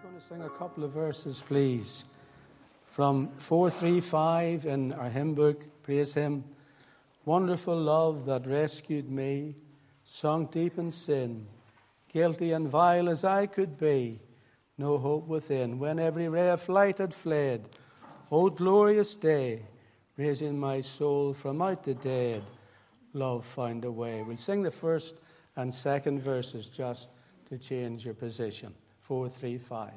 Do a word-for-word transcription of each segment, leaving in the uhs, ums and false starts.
going to sing a couple of verses, please, from four thirty-five in our hymn book, Praise Him. Wonderful love that rescued me, sunk deep in sin, guilty and vile as I could be, no hope within, when every ray of light had fled. O glorious day, raising my soul from out the dead, love found a way. We'll sing the first and second verses just to change your position. four three five.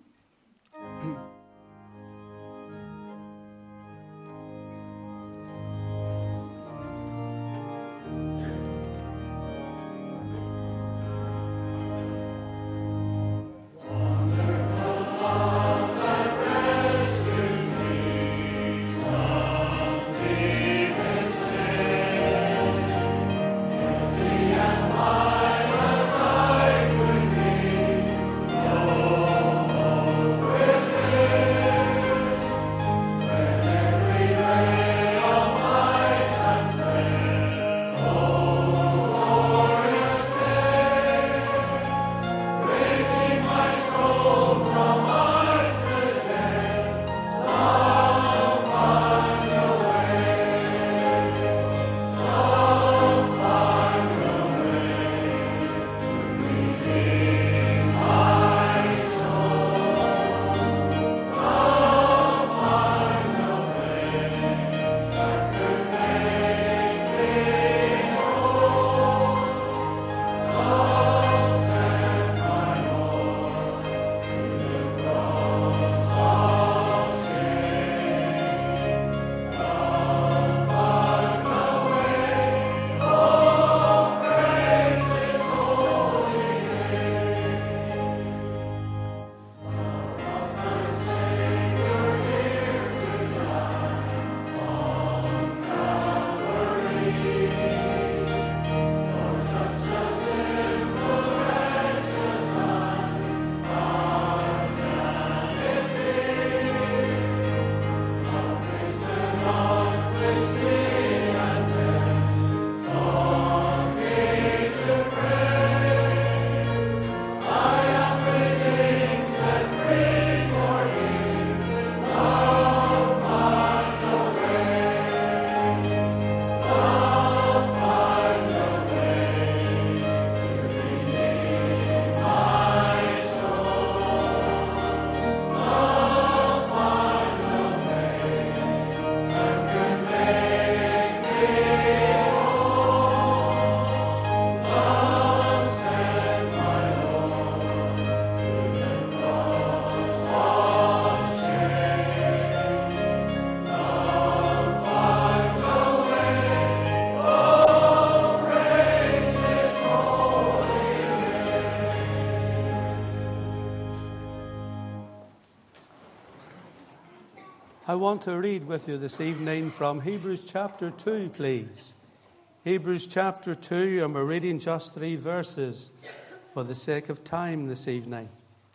I want to read with you this evening from Hebrews chapter two, please. Hebrews chapter two, and we're reading just three verses for the sake of time this evening.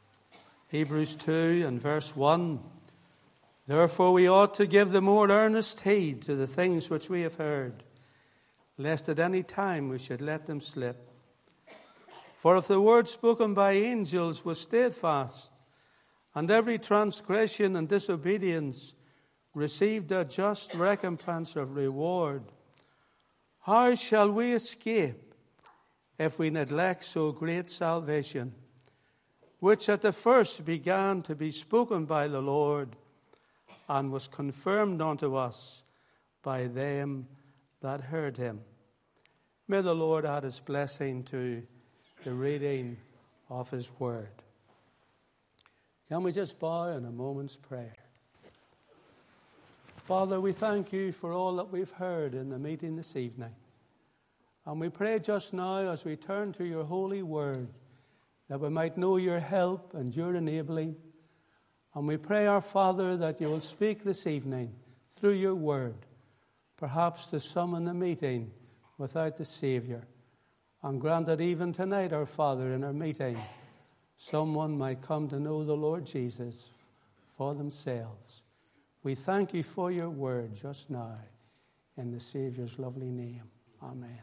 Hebrews two and verse one. Therefore we ought to give the more earnest heed to the things which we have heard, lest at any time we should let them slip. For if the word spoken by angels was steadfast, and every transgression and disobedience received a just recompense of reward, how shall we escape if we neglect so great salvation, which at the first began to be spoken by the Lord, and was confirmed unto us by them that heard him? May the Lord add his blessing to the reading of his word. Can we just bow in a moment's prayer? Father, we thank you for all that we've heard in the meeting this evening. And we pray just now as we turn to your holy word that we might know your help and your enabling. And we pray, our Father, that you will speak this evening through your word, perhaps to some in the meeting without the Savior. And grant that even tonight, our Father, in our meeting, someone might come to know the Lord Jesus for themselves. We thank you for your word just now, in the Savior's lovely name. Amen.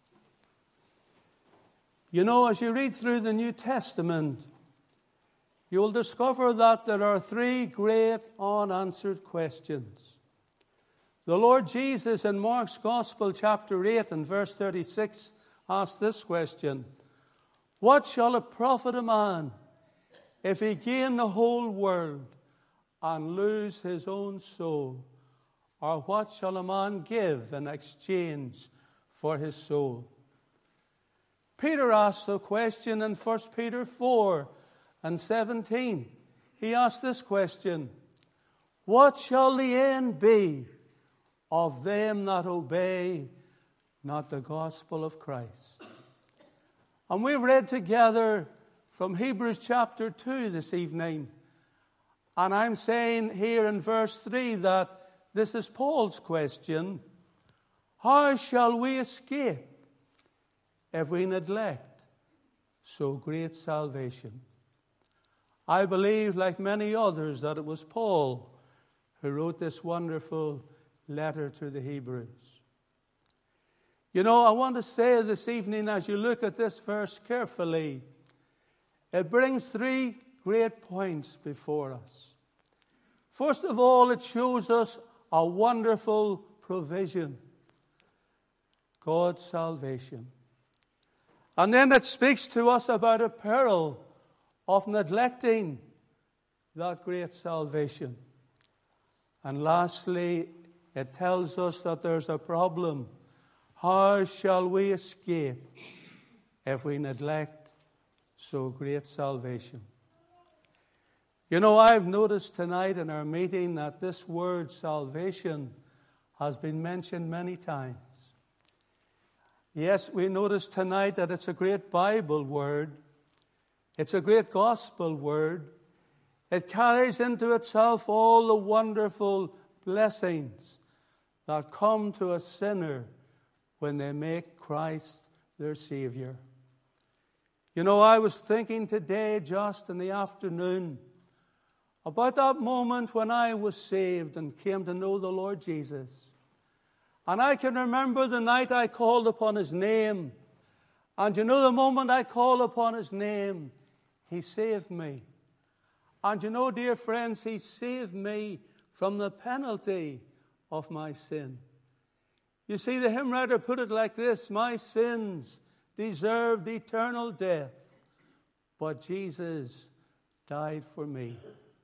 You know, as you read through the New Testament, you will discover that there are three great unanswered questions. The Lord Jesus in Mark's Gospel, chapter eight and verse thirty-six, asked this question: "What shall it profit a man if he gain the whole world and lose his own soul? Or what shall a man give in exchange for his soul?" Peter asked the question in First Peter four and seventeen. He asked this question: "What shall the end be of them that obey not the gospel of Christ?" And we've read together from Hebrews chapter two this evening. And I'm saying here in verse three that this is Paul's question: how shall we escape if we neglect so great salvation? I believe, like many others, that it was Paul who wrote this wonderful letter to the Hebrews. You know, I want to say this evening, as you look at this verse carefully, it brings three great points before us. First of all, it shows us a wonderful provision, God's salvation. And then it speaks to us about a peril of neglecting that great salvation. And lastly, it tells us that there's a problem. How shall we escape if we neglect so great salvation? You know, I've noticed tonight in our meeting that this word salvation has been mentioned many times. Yes, we noticed tonight that it's a great Bible word. It's a great gospel word. It carries into itself all the wonderful blessings that come to a sinner when they make Christ their Savior. You know, I was thinking today, just in the afternoon, about that moment when I was saved and came to know the Lord Jesus. And I can remember the night I called upon His name. And you know, the moment I called upon His name, He saved me. And you know, dear friends, He saved me from the penalty of my sin. You see, the hymn writer put it like this: my sins deserved eternal death, but Jesus died for me.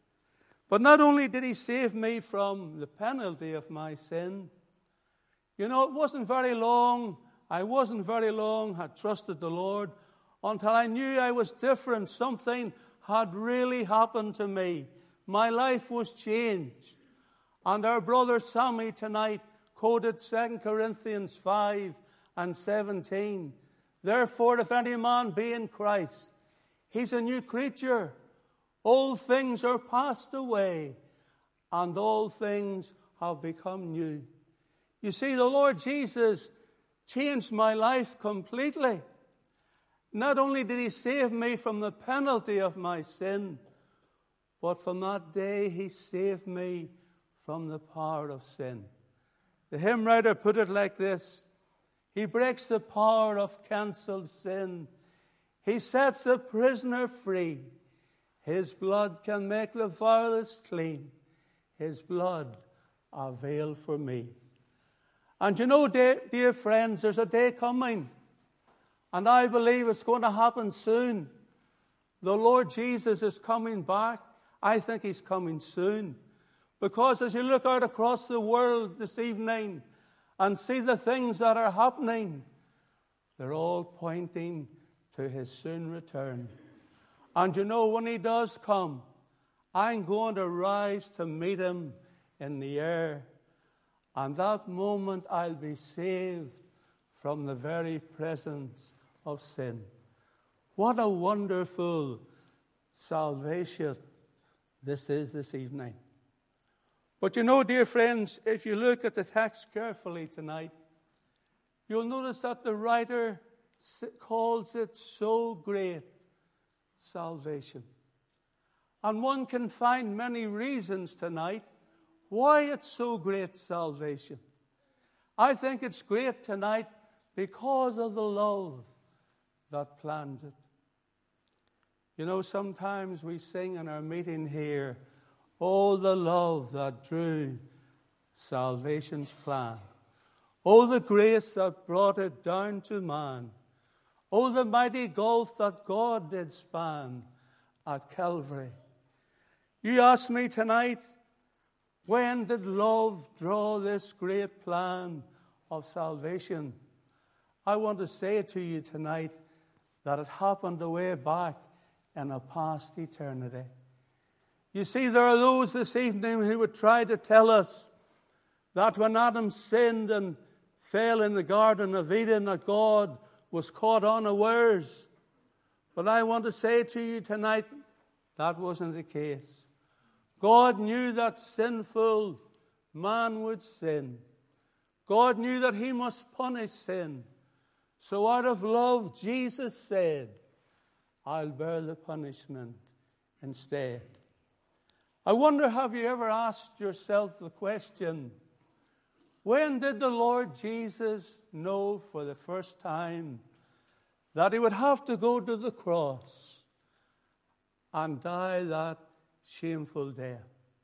But not only did He save me from the penalty of my sin, you know, it wasn't very long, I wasn't very long, had trusted the Lord, until I knew I was different. Something had really happened to me. My life was changed. And our brother Sammy tonight quoted Second Corinthians five and seventeen. Therefore, if any man be in Christ, he's a new creature. Old things are passed away, and all things have become new. You see, the Lord Jesus changed my life completely. Not only did He save me from the penalty of my sin, but from that day He saved me from the power of sin. The hymn writer put it like this: He breaks the power of cancelled sin. He sets a prisoner free. His blood can make the vilest clean. His blood avail for me. And you know, dear, dear friends, there's a day coming, and I believe it's going to happen soon. The Lord Jesus is coming back. I think He's coming soon. Because as you look out across the world this evening and see the things that are happening, they're all pointing to His soon return. And you know, when He does come, I'm going to rise to meet Him in the air. And that moment I'll be saved from the very presence of sin. What a wonderful salvation this is this evening. But you know, dear friends, if you look at the text carefully tonight, you'll notice that the writer calls it so great salvation. And one can find many reasons tonight why it's so great salvation. I think it's great tonight because of the love that planned it. You know, sometimes we sing in our meeting here, oh, the love that drew salvation's plan. Oh, the grace that brought it down to man. Oh, the mighty gulf that God did span at Calvary. You ask me tonight, when did love draw this great plan of salvation? I want to say to you tonight that it happened way back in a past eternity. You see, there are those this evening who would try to tell us that when Adam sinned and fell in the Garden of Eden, that God was caught unawares. But I want to say to you tonight, that wasn't the case. God knew that sinful man would sin. God knew that he must punish sin. So out of love, Jesus said, I'll bear the punishment instead. I wonder, have you ever asked yourself the question, when did the Lord Jesus know for the first time that he would have to go to the cross and die that shameful death?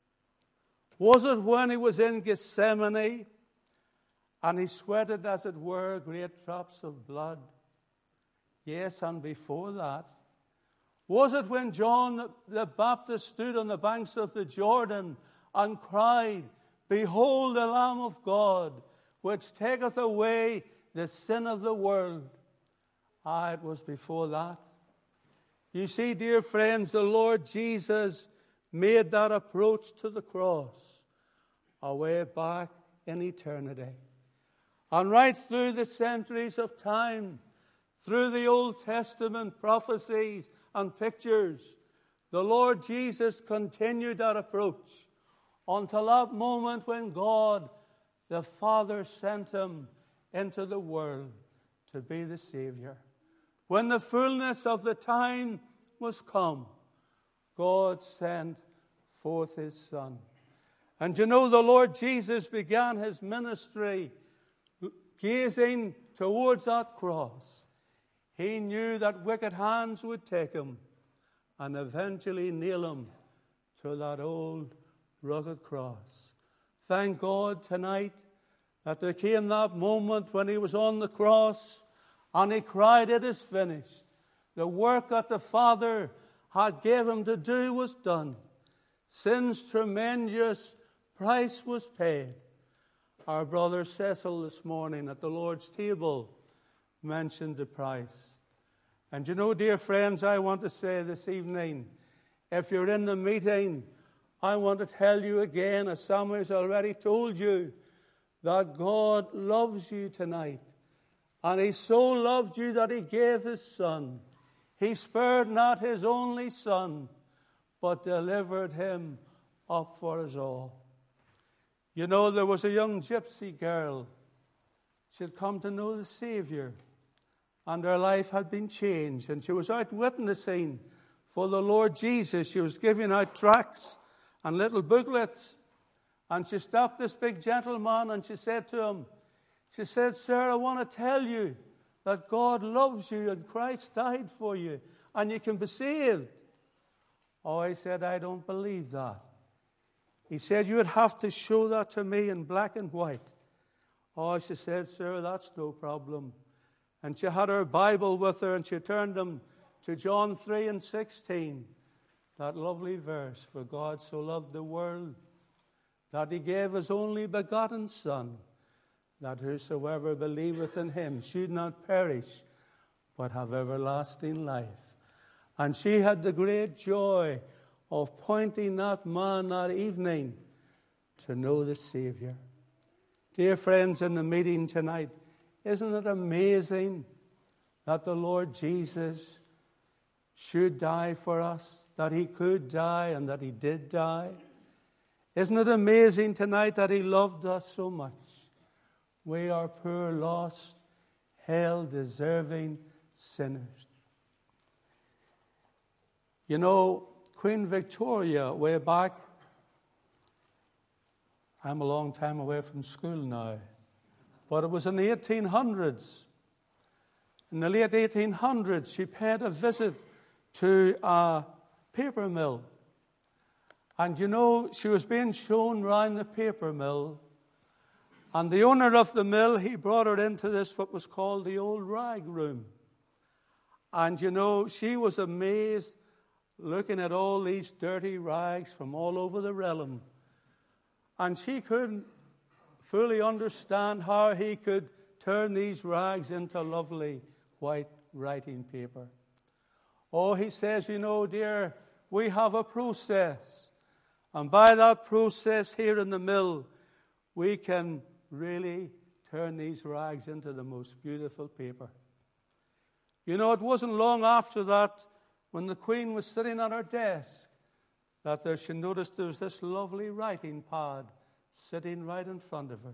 Was it when he was in Gethsemane and he sweated, as it were, great drops of blood? Yes, and before that. Was it when John the Baptist stood on the banks of the Jordan and cried, behold the Lamb of God, which taketh away the sin of the world? Ah, it was before that. You see, dear friends, the Lord Jesus made that approach to the cross away back in eternity. And right through the centuries of time, through the Old Testament prophecies and pictures, the Lord Jesus continued that approach until that moment when God, the Father, sent him into the world to be the Savior. When the fullness of the time was come, God sent forth his Son. And you know, the Lord Jesus began his ministry gazing towards that cross. He knew that wicked hands would take him and eventually nail him to that old rugged cross. Thank God tonight that there came that moment when he was on the cross and he cried, it is finished. The work that the Father had gave him to do was done. Sin's tremendous price was paid. Our brother Cecil this morning at the Lord's table mentioned the price. And you know, dear friends, I want to say this evening, if you're in the meeting, I want to tell you again, as Samuel has already told you, that God loves you tonight. And he so loved you that he gave his Son. He spared not his only Son, but delivered him up for us all. You know, there was a young gypsy girl. She had come to know the Savior, and her life had been changed. And she was out witnessing for the Lord Jesus. She was giving out tracts and little booklets. And she stopped this big gentleman and she said to him, she said, sir, I want to tell you that God loves you and Christ died for you and you can be saved. Oh, he said, I don't believe that. He said, you would have to show that to me in black and white. Oh, she said, sir, that's no problem. And she had her Bible with her and she turned them to John three and sixteen. That lovely verse, for God so loved the world that he gave his only begotten Son, that whosoever believeth in him should not perish, but have everlasting life. And she had the great joy of pointing that man that evening to know the Savior. Dear friends in the meeting tonight, isn't it amazing that the Lord Jesus should die for us, that he could die and that he did die? Isn't it amazing tonight that he loved us so much? We are poor, lost, hell-deserving sinners. You know, Queen Victoria, way back, I'm a long time away from school now, but it was in the eighteen hundreds. In the late eighteen hundreds, she paid a visit to a paper mill. And you know, she was being shown round the paper mill. And the owner of the mill, he brought her into this, what was called the old rag room. And you know, she was amazed looking at all these dirty rags from all over the realm. And she couldn't fully understand how he could turn these rags into lovely white writing paper. Oh, he says, you know, dear, we have a process. And by that process here in the mill, we can really turn these rags into the most beautiful paper. You know, it wasn't long after that, when the Queen was sitting at her desk, that there, she noticed there was this lovely writing pad sitting right in front of her.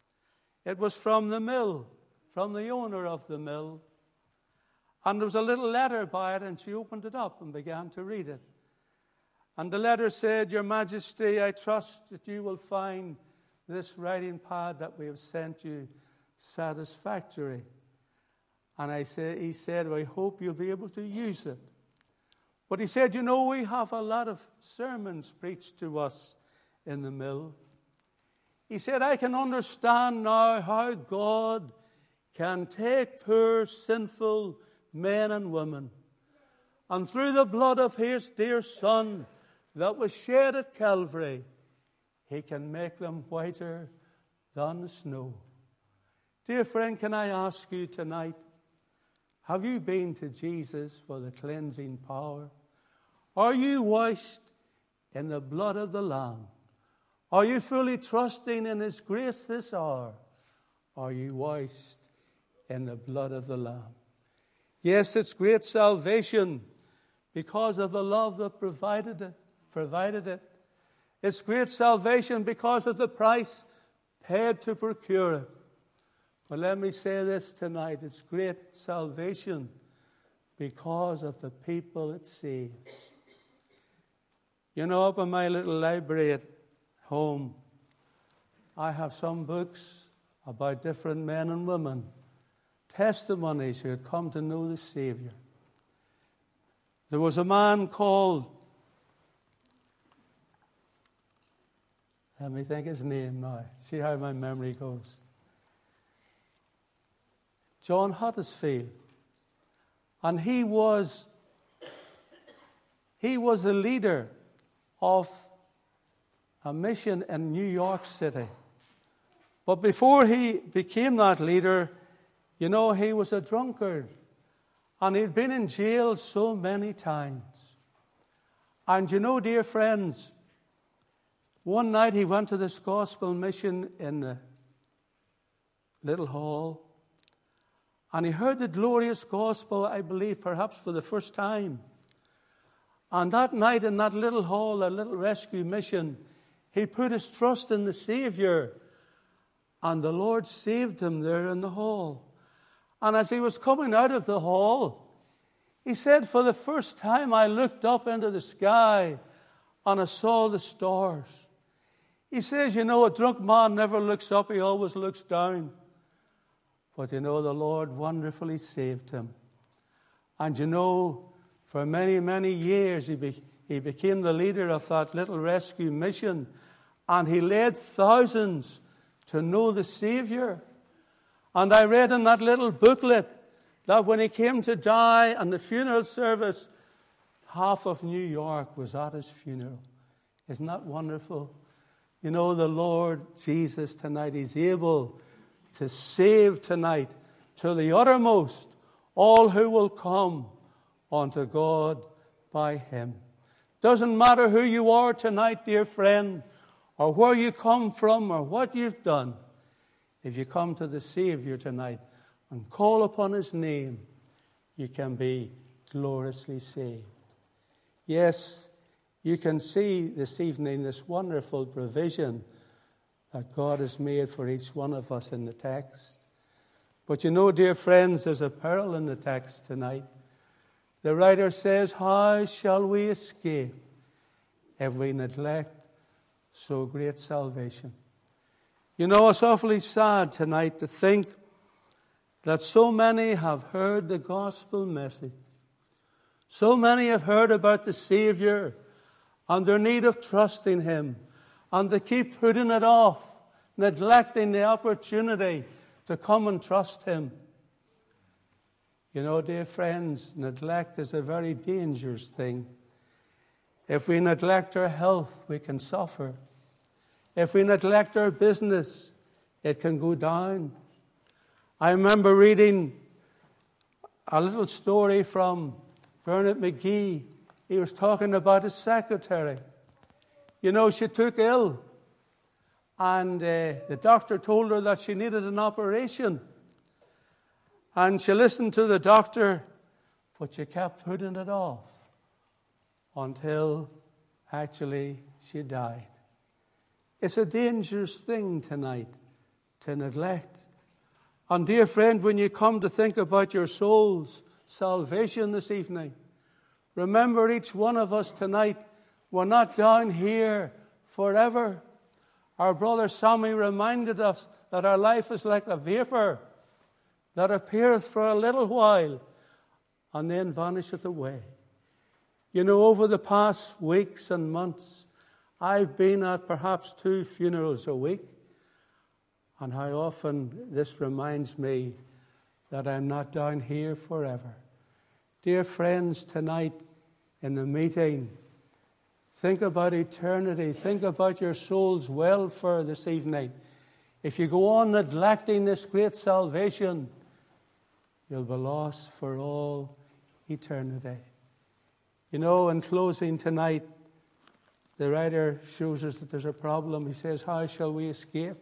It was from the mill, from the owner of the mill. And there was a little letter by it, and she opened it up and began to read it. And the letter said, Your Majesty, I trust that you will find this writing pad that we have sent you satisfactory. And I say, he said, I hope you'll be able to use it. But he said, you know, we have a lot of sermons preached to us in the mill. He said, I can understand now how God can take poor, sinful men and women, and through the blood of his dear Son that was shed at Calvary, he can make them whiter than the snow. Dear friend, can I ask you tonight, have you been to Jesus for the cleansing power? Are you washed in the blood of the Lamb? Are you fully trusting in his grace this hour? Are you washed in the blood of the Lamb? Yes, it's great salvation because of the love that provided it. Provided it. It's great salvation because of the price paid to procure it. But let me say this tonight. It's great salvation because of the people it saves. You know, up in my little library at home, I have some books about different men and women, testimonies who had come to know the Savior. There was a man called, let me think his name now, see how my memory goes. John Huddersfield. And he was, he was the leader of a mission in New York City. But before he became that leader, you know, he was a drunkard. And he'd been in jail so many times. And you know, dear friends, one night he went to this gospel mission in the little hall. And he heard the glorious gospel, I believe, perhaps for the first time. And that night in that little hall, that little rescue mission, he put his trust in the Savior. And the Lord saved him there in the hall. And as he was coming out of the hall, he said, for the first time I looked up into the sky and I saw the stars. He says, you know, a drunk man never looks up, he always looks down. But you know, the Lord wonderfully saved him. And you know, for many, many years he, be, he became the leader of that little rescue mission. And he led thousands to know the Savior. And I read in that little booklet that when he came to die and the funeral service, half of New York was at his funeral. Isn't that wonderful? You know, the Lord Jesus tonight, he's able to save tonight to the uttermost all who will come unto God by him. Doesn't matter who you are tonight, dear friend, or where you come from or what you've done. If you come to the Savior tonight and call upon his name, you can be gloriously saved. Yes, you can see this evening this wonderful provision that God has made for each one of us in the text. But you know, dear friends, there's a peril in the text tonight. The writer says, how shall we escape if we neglect so great salvation? You know, it's awfully sad tonight to think that so many have heard the gospel message. So many have heard about the Savior and their need of trusting Him, and they keep putting it off, neglecting the opportunity to come and trust Him. You know, dear friends, neglect is a very dangerous thing. If we neglect our health, we can suffer. If we neglect our business, it can go down. I remember reading a little story from Vernon McGee. He was talking about his secretary. You know, she took ill, and uh, the doctor told her that she needed an operation. And she listened to the doctor, but she kept putting it off until actually she died. It's a dangerous thing tonight to neglect. And dear friend, when you come to think about your soul's salvation this evening, remember each one of us tonight, we're not down here forever. Our brother Sammy reminded us that our life is like a vapor that appeareth for a little while and then vanisheth away. You know, over the past weeks and months, I've been at perhaps two funerals a week, and how often this reminds me that I'm not down here forever. Dear friends, tonight in the meeting, think about eternity. Think about your soul's welfare this evening. If you go on neglecting this great salvation, you'll be lost for all eternity. You know, in closing tonight, the writer shows us that there's a problem. He says, how shall we escape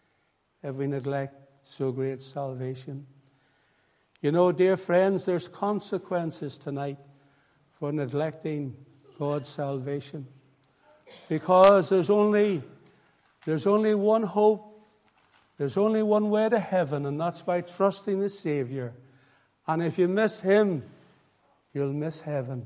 if we neglect so great salvation? You know, dear friends, there's consequences tonight for neglecting God's salvation. Because there's only, there's only one hope. There's only one way to heaven, and that's by trusting the Savior. And if you miss Him, you'll miss heaven.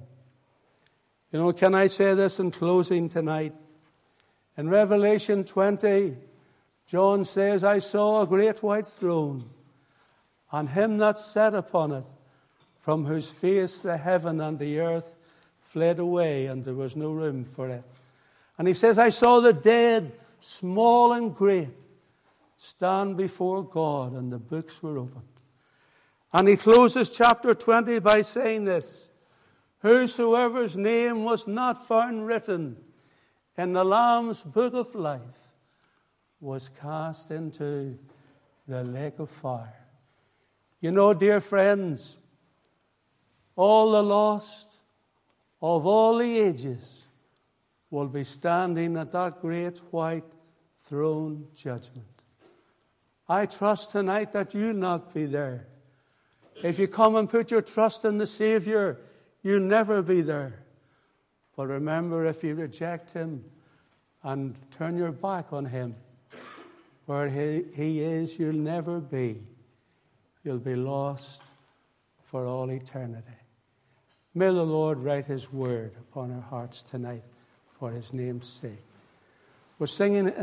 You know, can I say this in closing tonight? In Revelation twenty, John says, I saw a great white throne, and Him that sat upon it, from whose face the heaven and the earth fled away, and there was no room for it. And he says, I saw the dead, small and great, stand before God, and the books were opened. And he closes chapter twenty by saying this, whosoever's name was not found written in the Lamb's book of life was cast into the lake of fire. You know, dear friends, all the lost of all the ages will be standing at that great white throne judgment. I trust tonight that you'll not be there. If you come and put your trust in the Savior, you'll never be there. But remember, if you reject Him and turn your back on Him, where He, he is, you'll never be. You'll be lost for all eternity. May the Lord write His word upon our hearts tonight for His name's sake. We're singing